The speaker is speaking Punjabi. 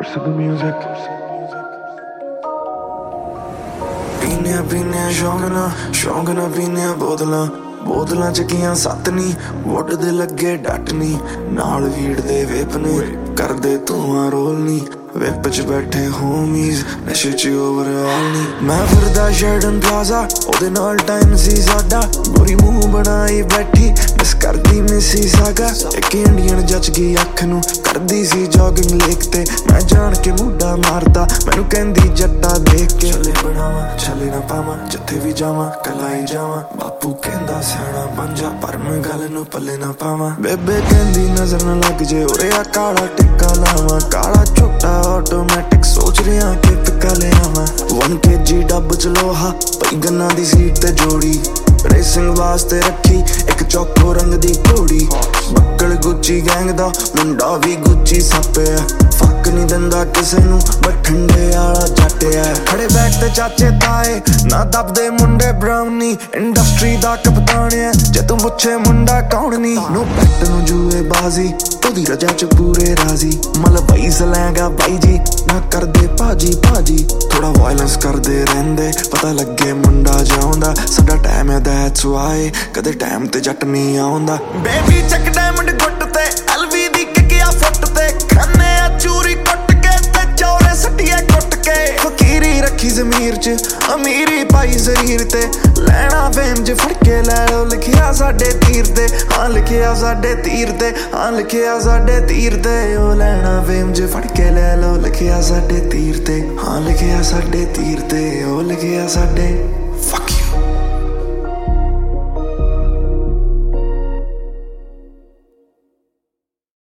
Curse of the music. ਪੀਨੇ ਸ਼ੌਂਕ ਨਾ ਪੀਨੇ ਬੋਤਲਾਂ ਚੱਕੀਆਂ ਸੱਤ ਨੀ ਵੁੱਡ ਦੇ ਲੱਗੇ ਡੱਟ ਨੀ ਨਾਲ ਵੀੜ ਦੇ ਵੇਪ ਨੇ ਕਰਦੇ ਧੂਆਂ ਰੋਲ ਨੀ ਵਿਪ ਚ ਬੈਠੇ ਹੋਮੀਜ਼ ਨਸ਼ੇ ਚ ਓਵਰਆਲ ਨੀ ਮੈਂ ਫਿਰਦਾ ਸ਼ੈਡਨ ਪਲਾਜ਼ਾ ਉਹਦੇ ਨਾਲ ਟਾਈਮ ਸੀ ਸਾਡਾ ਗੋਰੀ ਮੂੰਹ ਬਣਾਈ ਬੈਠੀ ਮਿਸ ਕਰਦੀ ਮਿਸੀ ਸਾਗਾ ਇੱਕ ਇੰਡੀਅਨ ਜੱਜ ਗਈ ਅੱਖ ਨੂੰ ਕਰਦੀ ਸੀ ਜੋਗਿੰਗ ਲੇਕ ਤੇ ਮੈਂ ਜਾਣ ਕੇ ਮੁੱਢਾ ਮਾਰਦਾ ਮੈਨੂੰ ਕਹਿੰਦੀ ਜੱਟਾ ਦੇਖ ਕੇ ਛੱਲੇ ਬਣਾਵਾਂ ਛੱਲੇ ਨਾ ਪਾਵਾਂ ਜਿੱਥੇ ਵੀ ਜਾਵਾਂ ਕਲਾਈ ਜਾਵਾਂ ਬਾਪੂ ਕਹਿੰਦਾ ਸਿਆਣਾ ਬਣ ਜਾ ਪਰ ਮੈਂ ਗੱਲ ਨੂੰ ਪੱਲੇ ਨਾ ਪਾਵਾਂ ਬੇਬੇ ਕਹਿੰਦੀ ਨਜ਼ਰ ਨਾ ਲੱਗ ਜੇ ਉਰੇ ਆ ਕਾਲਾ ਟਿੱਕਾ ਲਾਵਾਂ ਕਾਲਾ ਛੋਟਾ ਆਟੋਮੈਟਿਕ ਸੋਚ ਰਿਹਾ ਕਿ ਟਿੱਕਾ ਲਿਆਵਾਂ 1 kg ਡੱਬ ਚ ਲੋਹਾ ਪਈ ਗੰਨਾ ਦੀ ਸੀਟ ਤੇ ਜੋੜੀ ਰੇਸਿੰਗ ਵਾਸਤੇ ਰੱਖੀ ਇੱਕ ਚੌਕੋ ਰੰਗ ਦੀ ਘੋੜੀ ਬੱਕਲ ਗੁੱਚੀ ਗੈਂਗ ਦਾ ਮੁੰਡਾ ਵੀ ਗੁੱਚੀ ਸਾਪਿਆ ਫੱਕ ਨਹੀਂ ਦਿੰਦਾ ਕਿਸੇ ਨੂੰ ਬਠਿੰਡੇ ਵਾਲਾ ਜੱਟ ਐ ਖੜੇ ਬੈਠ ਤੇ ਚਾਚੇ ਤਾਏ ਨਾ ਦੱਬਦੇ ਮੁੰਡੇ ਬ੍ਰਾਊਨੀ ਇੰਡਸਟਰੀ ਦਾ ਕਪਤਾਨ ਐ ਜੇ ਤੂੰ ਪੁੱਛੇ ਮੁੰਡਾ ਕੌਣ ਨੀ ਨੋ ਬੈਟ ਨੂੰ ਜੂਏ ਬਾਜ਼ੀ ਉਹਦੀ ਰਜਾ ਚ ਪੂਰੇ ਰਾਜ਼ੀ ਮਲਵਈ ਸਲੈਂਗਾ ਬਾਈ ਜੀ ਨਾ ਕਰਦੇ ਭਾਜੀ ਥੋੜਾ ਵਾਇਲੈਂਸ ਕਰਦੇ ਰਹਿੰਦੇ ਪਤਾ ਲੱਗੇ ਮੁੰਡਾ ਜਾਉਂਦਾ ਸਾਡਾ ਟਾਈਮ ਐ ਦੈਟਸ ਵਾਈ ਕਦੇ ਟਾਈਮ ਤੇ ਜੱਟ ਨਹੀਂ ਆਉਂਦਾ ਬੇਬੀ ਚੱਕ ਡਾਇਮੰਡ ਗੁੱਟ ਤੇ ਐਲਵੀ ਦੀ ਕਿਕਿਆ ਫੁੱਟ ਤੇ ਖਾਨੇ ਆ ਚੂਰੀ ਕੁੱਟ ਕੇ ਤੇ ਚੌਰੇ ਸੱਟੀਏ ਕੁੱਟ ਕੇ ਫਕੀਰੀ ਰੱਖੀ ਜ਼ਮੀਰ ਚ ਅਮੀਰੀ ਪਾਈ ਜ਼ਰੀਰ ਤੇ ਲੈਣਾ ਫੇਮ ਚ ਫੜ ਕੇ ਲੈ ਲੋ ਲਿਖਿਆ ਸਾਡੇ ਤੀਰ ਤੇ ਹਾਂ ਲਿਖਿਆ ਸਾਡੇ ਤੀਰ ਤੇ ਹਾਂ ਲਿਖਿਆ ਸਾਡੇ ਤੀਰ ਤੇ ਉਹ ਲੈਣਾ ਫੇਮ ਚ ਫੜ ਕੇ ਲੈ ਲੋ ਲਿਖਿਆ ਸਾਡੇ ਤੀਰ ਤੇ ਹਾਂ ਲਿਖਿਆ ਸਾਡੇ ਤੀਰ ਤੇ ਉਹ ਲਿਖਿਆ ਸਾਡੇ